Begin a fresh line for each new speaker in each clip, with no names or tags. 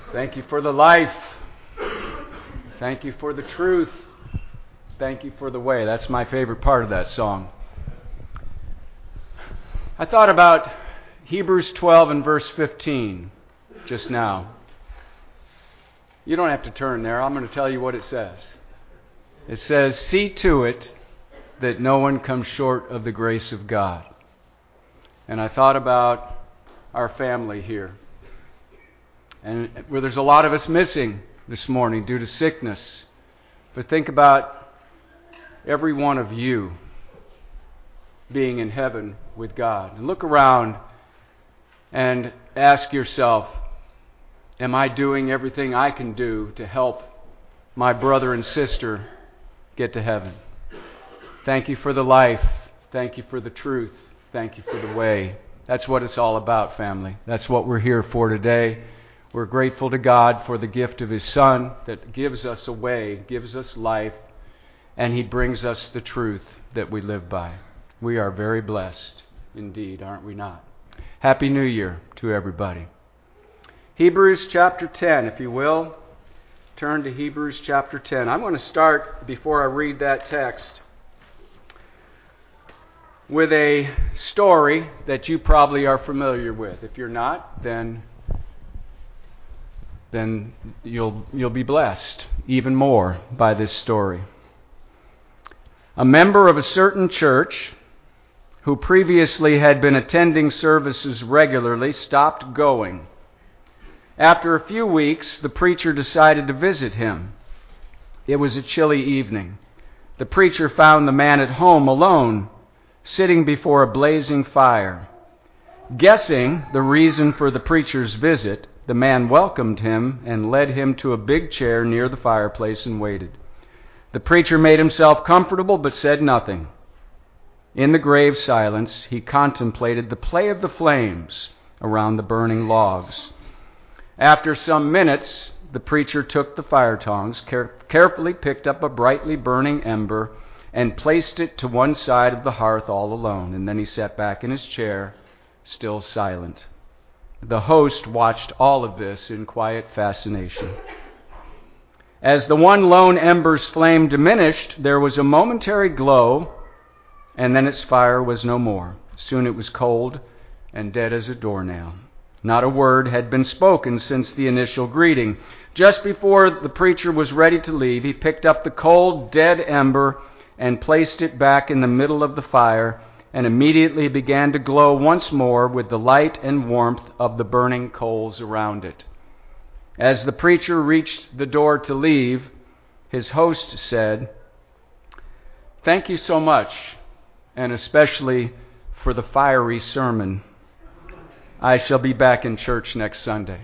Thank you for the life. Thank you for the truth. Thank you for the way. That's my favorite part of that song. I thought about Hebrews 12 and verse 15 just now. You don't have to turn there. I'm going to tell you what it says. It says, "See to it that no one comes short of the grace of God." And I thought about our family here. And where there's a lot of us missing this morning due to sickness. But think about every one of you being in heaven with God. And look around and ask yourself, am I doing everything I can do to help my brother and sister get to heaven? Thank you for the life. Thank you for the truth. Thank you for the way. That's what it's all about, family. That's what we're here for today. We're grateful to God for the gift of His Son that gives us a way, gives us life, and He brings us the truth that we live by. We are very blessed indeed, aren't we not? Happy New Year to everybody. Hebrews chapter 10, if you will. Turn to Hebrews chapter 10. I'm going to start, before I read that text, with a story that you probably are familiar with. If you're not, then you'll be blessed even more by this story. A member of a certain church who previously had been attending services regularly stopped going. After a few weeks, the preacher decided to visit him. It was a chilly evening. The preacher found the man at home alone, sitting before a blazing fire. Guessing the reason for the preacher's visit, the man welcomed him and led him to a big chair near the fireplace and waited. The preacher made himself comfortable but said nothing. In the grave silence, he contemplated the play of the flames around the burning logs. After some minutes, the preacher took the fire tongs, carefully picked up a brightly burning ember, and placed it to one side of the hearth all alone. And then he sat back in his chair, still silent. The host watched all of this in quiet fascination. As the one lone ember's flame diminished, there was a momentary glow, and then its fire was no more. Soon it was cold and dead as a doornail. Not a word had been spoken since the initial greeting. Just before the preacher was ready to leave, he picked up the cold, dead ember and placed it back in the middle of the fire, and immediately began to glow once more with the light and warmth of the burning coals around it. As the preacher reached the door to leave, his host said, "Thank you so much, and especially for the fiery sermon. I shall be back in church next Sunday."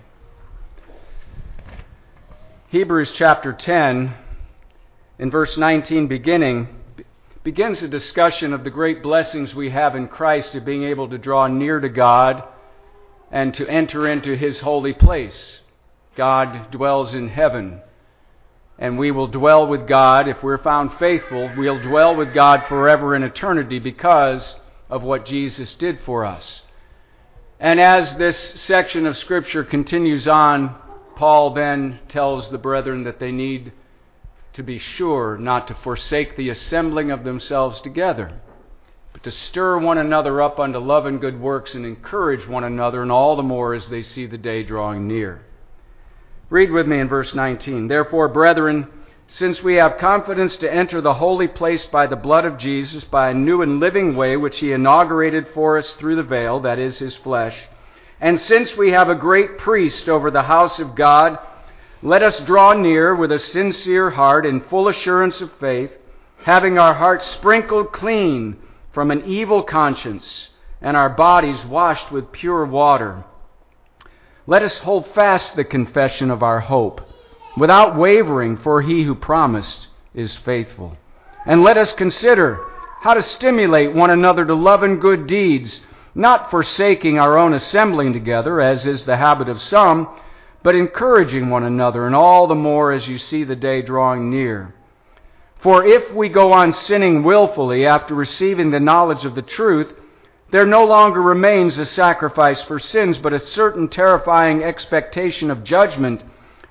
Hebrews chapter 10, in verse 19 begins a discussion of the great blessings we have in Christ of being able to draw near to God and to enter into His holy place. God dwells in heaven, and we will dwell with God. If we're found faithful, we'll dwell with God forever in eternity because of what Jesus did for us. And as this section of Scripture continues on, Paul then tells the brethren that they need to be sure not to forsake the assembling of themselves together, but to stir one another up unto love and good works and encourage one another, and all the more as they see the day drawing near. Read with me in verse 19. "Therefore, brethren, since we have confidence to enter the holy place by the blood of Jesus, by a new and living way which He inaugurated for us through the veil, that is, His flesh, and since we have a great priest over the house of God, let us draw near with a sincere heart in full assurance of faith, having our hearts sprinkled clean from an evil conscience and our bodies washed with pure water. Let us hold fast the confession of our hope, without wavering, for He who promised is faithful. And let us consider how to stimulate one another to love and good deeds, not forsaking our own assembling together, as is the habit of some, but encouraging one another, and all the more as you see the day drawing near. For if we go on sinning willfully after receiving the knowledge of the truth, there no longer remains a sacrifice for sins, but a certain terrifying expectation of judgment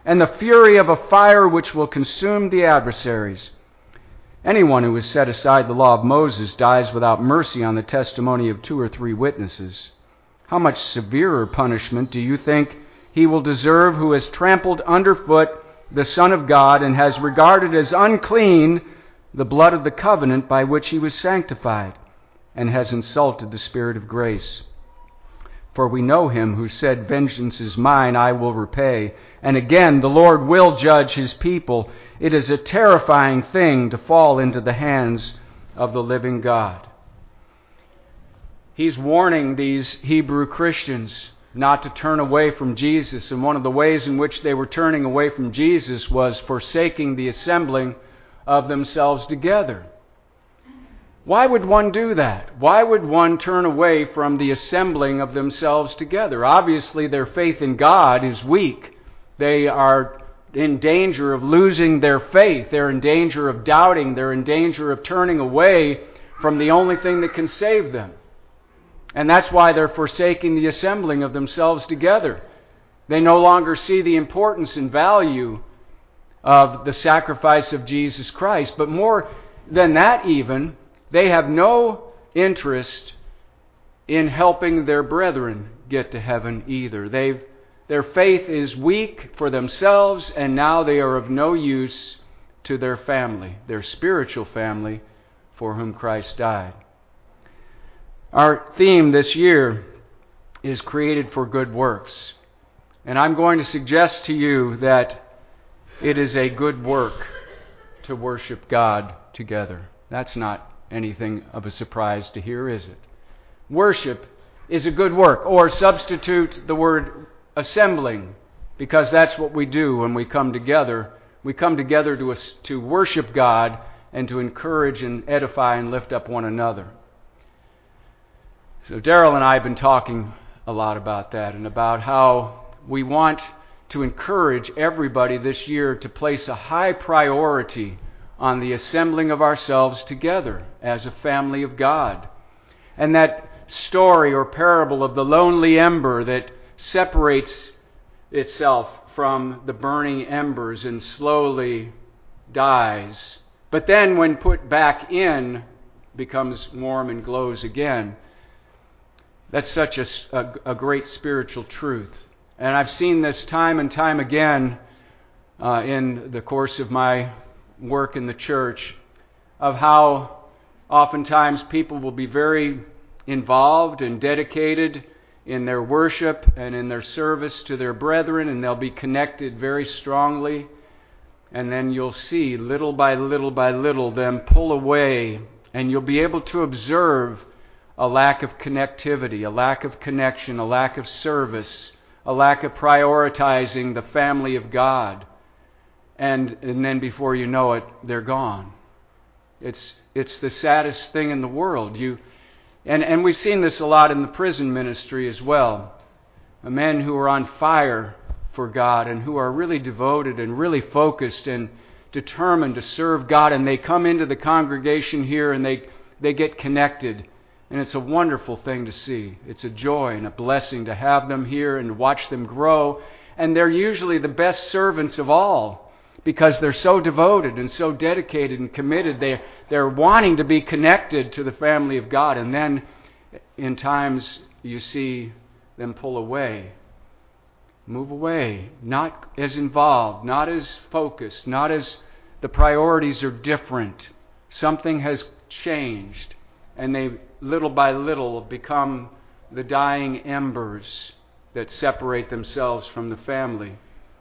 and the fury of a fire which will consume the adversaries. Anyone who has set aside the law of Moses dies without mercy on the testimony of 2 or 3 witnesses. How much severer punishment do you think he will deserve who has trampled underfoot the Son of God and has regarded as unclean the blood of the covenant by which he was sanctified, and has insulted the Spirit of grace? For we know him who said, "Vengeance is mine, I will repay." And again, the Lord will judge his people. It is a terrifying thing to fall into the hands of the living God. He's warning these Hebrew Christians not to turn away from Jesus. And one of the ways in which they were turning away from Jesus was forsaking the assembling of themselves together. Why would one do that? Why would one turn away from the assembling of themselves together? Obviously, their faith in God is weak. They are in danger of losing their faith. They're in danger of doubting. They're in danger of turning away from the only thing that can save them. And that's why they're forsaking the assembling of themselves together. They no longer see the importance and value of the sacrifice of Jesus Christ. But more than that even, they have no interest in helping their brethren get to heaven either. Their faith is weak for themselves, and now they are of no use to their family, their spiritual family for whom Christ died. Our theme this year is created for good works. And I'm going to suggest to you that it is a good work to worship God together. That's not anything of a surprise to hear, is it? Worship is a good work. Or substitute the word assembling, because that's what we do when we come together. We come together to worship God and to encourage and edify and lift up one another. So Daryl and I have been talking a lot about that and about how we want to encourage everybody this year to place a high priority on the assembling of ourselves together as a family of God. And that story or parable of the lonely ember that separates itself from the burning embers and slowly dies, but then when put back in, becomes warm and glows again. That's such a great spiritual truth. And I've seen this time and time again in the course of my work in the church, of how oftentimes people will be very involved and dedicated in their worship and in their service to their brethren, and they'll be connected very strongly. And then you'll see little by little by little them pull away, and you'll be able to observe a lack of connectivity, a lack of connection, a lack of service, a lack of prioritizing the family of God. And then before you know it, they're gone. It's the saddest thing in the world. And we've seen this a lot in the prison ministry as well. Men who are on fire for God and who are really devoted and really focused and determined to serve God, and they come into the congregation here and they get connected. And it's a wonderful thing to see. It's a joy and a blessing to have them here and watch them grow. And they're usually the best servants of all because they're so devoted and so dedicated and committed. They're wanting to be connected to the family of God. And then in times you see them pull away, move away, not as involved, not as focused, not as the priorities are different. Something has changed. And they, little by little, become the dying embers that separate themselves from the family.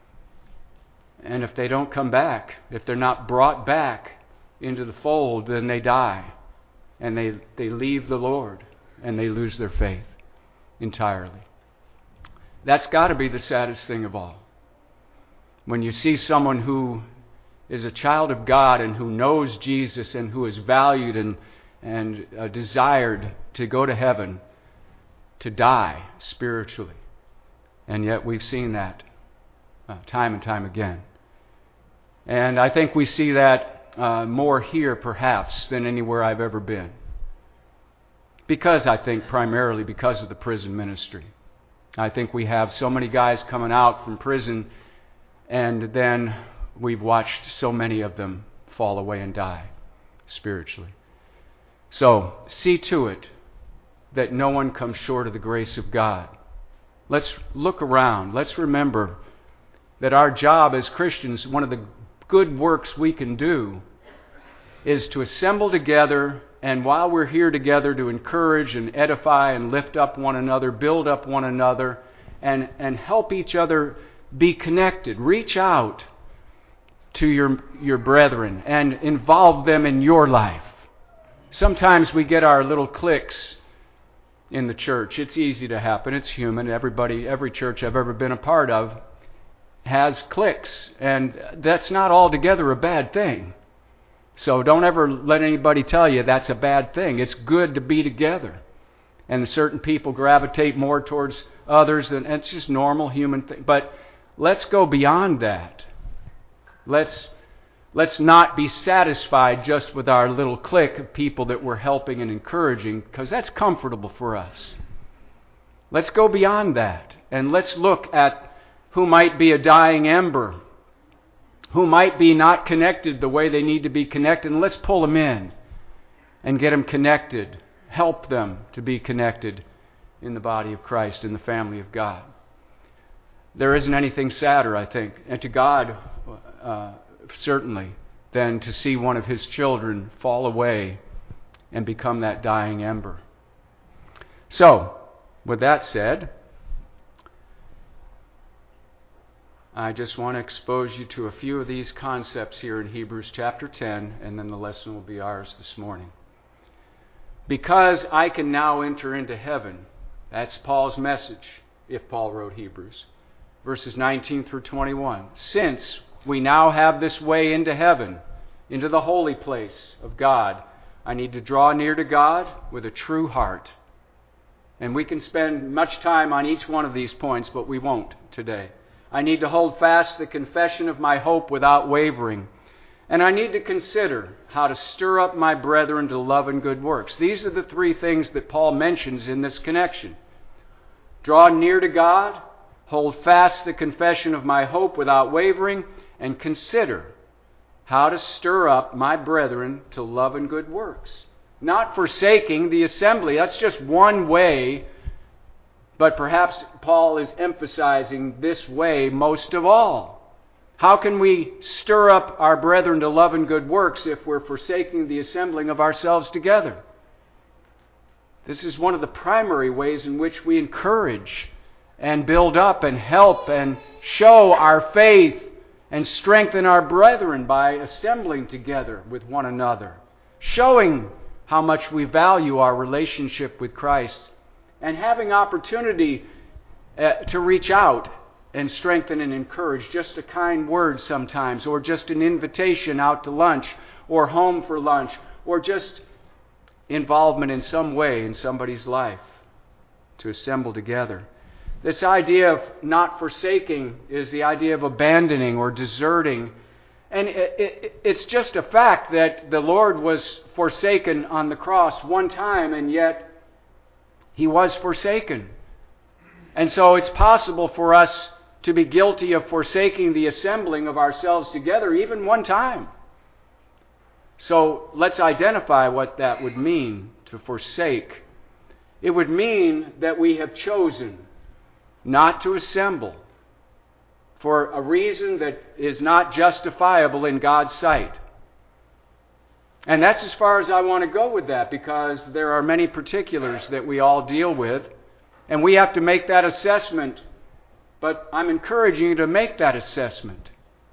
And if they don't come back, if they're not brought back into the fold, then they die. And they leave the Lord, and they lose their faith entirely. That's got to be the saddest thing of all. When you see someone who is a child of God and who knows Jesus and who is valued and desired to go to heaven, to die spiritually. And yet we've seen that time and time again. And I think we see that more here perhaps than anywhere I've ever been. Primarily because of the prison ministry. I think we have so many guys coming out from prison And then we've watched so many of them fall away and die spiritually. So, see to it that no one comes short of the grace of God. Let's look around. Let's remember that our job as Christians, one of the good works we can do, is to assemble together, and while we're here together, to encourage and edify and lift up one another, build up one another, and help each other be connected. Reach out to your brethren and involve them in your life. Sometimes we get our little cliques in the church. It's easy to happen. It's human. Every church I've ever been a part of has cliques, and that's not altogether a bad thing. So don't ever let anybody tell you that's a bad thing. It's good to be together. And certain people gravitate more towards others, and it's just normal human thing. But let's go beyond that. Let's not be satisfied just with our little clique of people that we're helping and encouraging, because that's comfortable for us. Let's go beyond that, and let's look at who might be a dying ember, who might be not connected the way they need to be connected, and let's pull them in and get them connected, help them to be connected in the body of Christ, in the family of God. There isn't anything sadder, I think, and to God certainly, than to see one of His children fall away and become that dying ember. So, with that said, I just want to expose you to a few of these concepts here in Hebrews chapter 10, and then the lesson will be ours this morning. Because I can now enter into heaven. That's Paul's message, if Paul wrote Hebrews. Verses 19 through 21. Since we now have this way into heaven, into the holy place of God, I need to draw near to God with a true heart. And we can spend much time on each one of these points, but we won't today. I need to hold fast the confession of my hope without wavering. And I need to consider how to stir up my brethren to love and good works. These are the three things that Paul mentions in this connection. Draw near to God, hold fast the confession of my hope without wavering, and consider how to stir up my brethren to love and good works. Not forsaking the assembly. That's just one way. But perhaps Paul is emphasizing this way most of all. How can we stir up our brethren to love and good works if we're forsaking the assembling of ourselves together? This is one of the primary ways in which we encourage and build up and help and show our faith and strengthen our brethren by assembling together with one another, showing how much we value our relationship with Christ, and having opportunity to reach out and strengthen and encourage. Just a kind word sometimes, or just an invitation out to lunch, or home for lunch, or just involvement in some way in somebody's life to assemble together. This idea of not forsaking is the idea of abandoning or deserting. And it's just a fact that the Lord was forsaken on the cross one time, and yet He was forsaken. And so it's possible for us to be guilty of forsaking the assembling of ourselves together even one time. So let's identify what that would mean, to forsake. It would mean that we have chosen not to assemble for a reason that is not justifiable in God's sight. And that's as far as I want to go with that, because there are many particulars that we all deal with, and we have to make that assessment. But I'm encouraging you to make that assessment.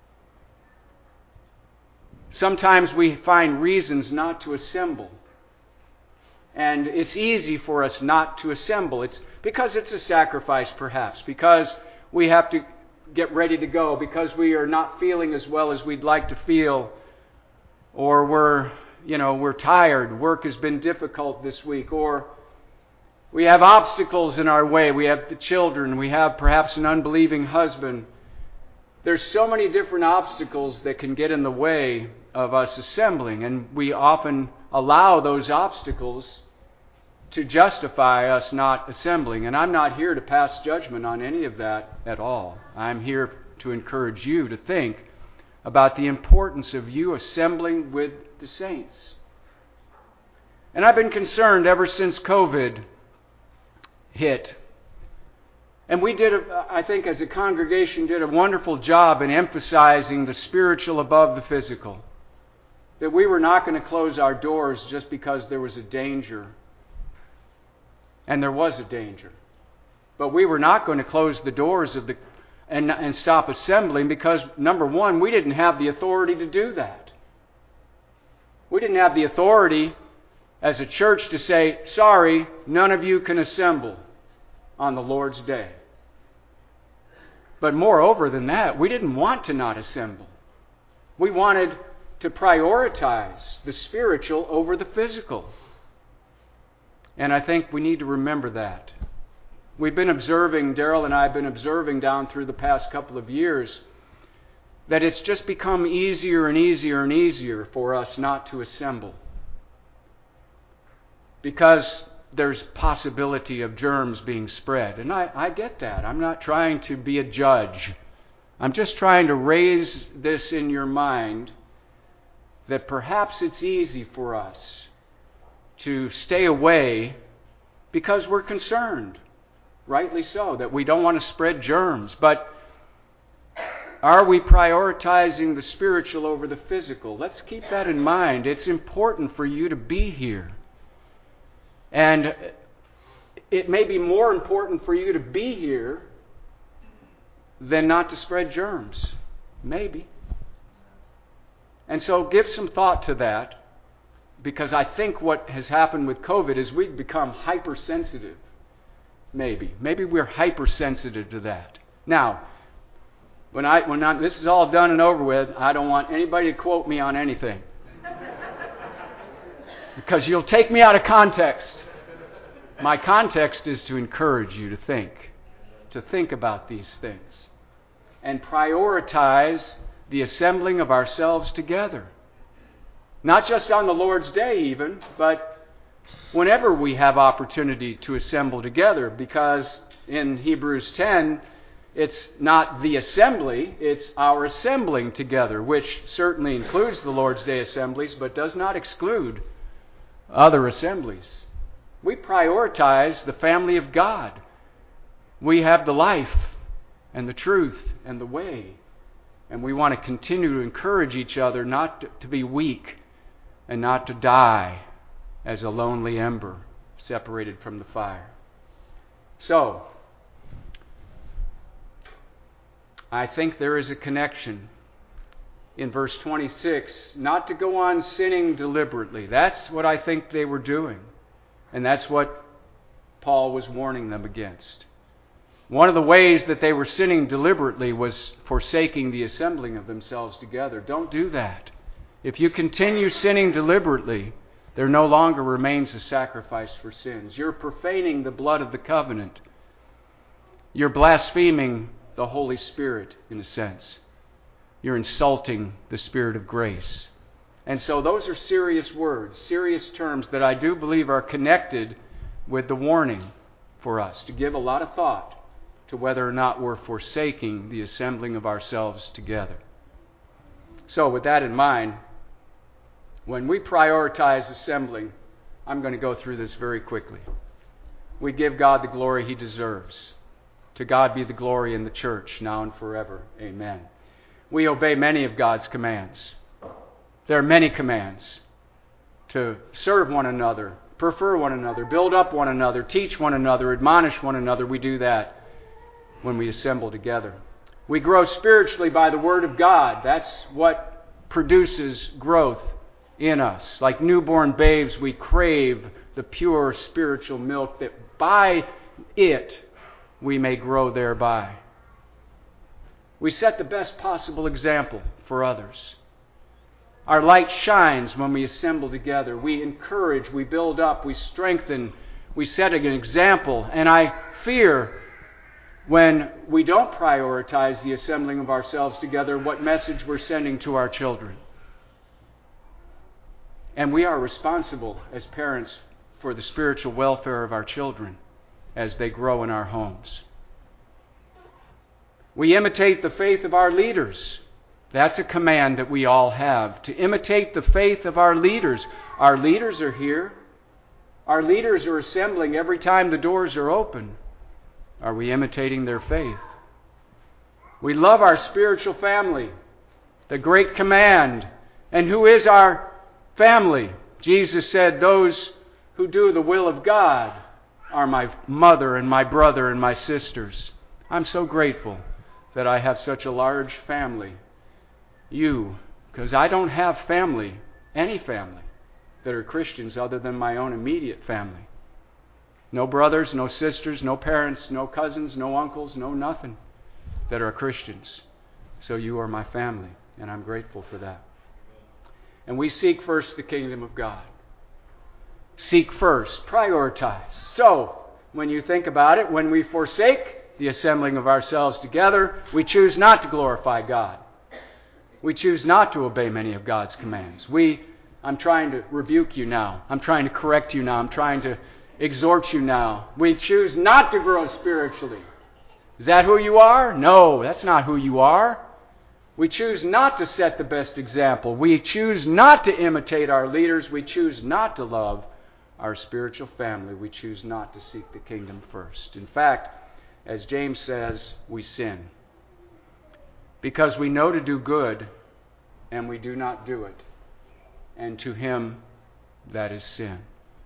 Sometimes we find reasons not to assemble. And it's easy for us not to assemble. It's because it's a sacrifice, perhaps, because we have to get ready to go, because we are not feeling as well as we'd like to feel, or we're tired, work has been difficult this week, or we have obstacles in our way, we have the children, we have perhaps an unbelieving husband. There's so many different obstacles that can get in the way of us assembling, and we often allow those obstacles to justify us not assembling. And I'm not here to pass judgment on any of that at all. I'm here to encourage you to think about the importance of you assembling with the saints. And I've been concerned ever since COVID hit. And we I think as a congregation, did a wonderful job in emphasizing the spiritual above the physical. That we were not going to close our doors just because there was a danger. And there was a danger. But we were not going to close the doors of and stop assembling because, number one, we didn't have the authority to do that. We didn't have the authority as a church to say, sorry, none of you can assemble on the Lord's day. But moreover than that, we didn't want to not assemble. We wanted to prioritize the spiritual over the physical. And I think we need to remember that. We've been observing, Daryl and I have been observing down through the past couple of years, that it's just become easier and easier and easier for us not to assemble. Because there's possibility of germs being spread. And I get that. I'm not trying to be a judge. I'm just trying to raise this in your mind that perhaps it's easy for us to stay away because we're concerned. Rightly so, that we don't want to spread germs. But are we prioritizing the spiritual over the physical? Let's keep that in mind. It's important for you to be here. And it may be more important for you to be here than not to spread germs. Maybe. And so give some thought to that, because I think what has happened with COVID is we've become hypersensitive. Maybe we're hypersensitive to that. Now, when this is all done and over with, I don't want anybody to quote me on anything. Because you'll take me out of context. My context is to encourage you to think about these things. And prioritize the assembling of ourselves together. Not just on the Lord's Day even, but whenever we have opportunity to assemble together. Because in Hebrews 10, it's not the assembly, it's our assembling together, which certainly includes the Lord's Day assemblies, but does not exclude other assemblies. We prioritize the family of God. We have the life and the truth and the way. And we want to continue to encourage each other not to be weak and not to die as a lonely ember separated from the fire. So, I think there is a connection in verse 26, not to go on sinning deliberately. That's what I think they were doing. And that's what Paul was warning them against. One of the ways that they were sinning deliberately was forsaking the assembling of themselves together. Don't do that. If you continue sinning deliberately, there no longer remains a sacrifice for sins. You're profaning the blood of the covenant. You're blaspheming the Holy Spirit, in a sense. You're insulting the Spirit of grace. And so those are serious words, serious terms that I do believe are connected with the warning for us to give a lot of thought to whether or not we're forsaking the assembling of ourselves together. So with that in mind, when we prioritize assembling, I'm going to go through this very quickly. We give God the glory He deserves. To God be the glory in the church, now and forever. Amen. We obey many of God's commands. There are many commands to serve one another, prefer one another, build up one another, teach one another, admonish one another. We do that when we assemble together. We grow spiritually by the Word of God. That's what produces growth in us. Like newborn babes, we crave the pure spiritual milk that by it we may grow thereby. We set the best possible example for others. Our light shines when we assemble together. We encourage, we build up, we strengthen, we set an example. And I fear when we don't prioritize the assembling of ourselves together, what message we're sending to our children. And we are responsible as parents for the spiritual welfare of our children as they grow in our homes. We imitate the faith of our leaders. That's a command that we all have, to imitate the faith of our leaders. Our leaders are here. Our leaders are assembling every time the doors are open. Are we imitating their faith? We love our spiritual family, the great command. And who is our family? Jesus said, those who do the will of God are my mother and my brother and my sisters. I'm so grateful that I have such a large family. Because I don't have family, any family, that are Christians other than my own immediate family. No brothers, no sisters, no parents, no cousins, no uncles, no nothing that are Christians. So you are my family, and I'm grateful for that. And we seek first the kingdom of God. Seek first, prioritize. So, when you think about it, when we forsake the assembling of ourselves together, we choose not to glorify God. We choose not to obey many of God's commands. I'm trying to rebuke you now. I'm trying to correct you now. I'm trying to exhort you now. We choose not to grow spiritually. Is that who you are? No, that's not who you are. We choose not to set the best example. We choose not to imitate our leaders. We choose not to love our spiritual family. We choose not to seek the kingdom first. In fact, as James says, we sin. Because we know to do good, and we do not do it. And to him, that is sin.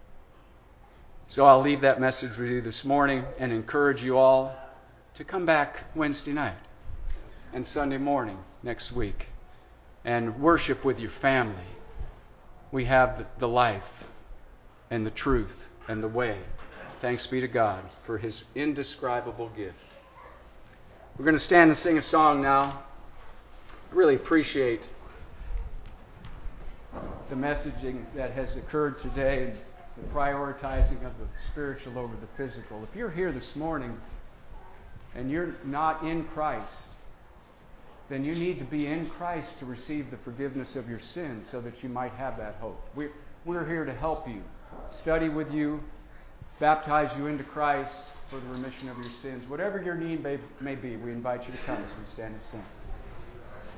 So I'll leave that message with you this morning and encourage you all to come back Wednesday night and Sunday morning next week and worship with your family. We have the life and the truth and the way. Thanks be to God for his indescribable gift. We're going to stand and sing a song now. I really appreciate the messaging that has occurred today and the prioritizing of the spiritual over the physical. If you're here this morning and you're not in Christ, then you need to be in Christ to receive the forgiveness of your sins so that you might have that hope. We're here to help you, study with you, baptize you into Christ for the remission of your sins. Whatever your need may be, we invite you to come as we stand and sing.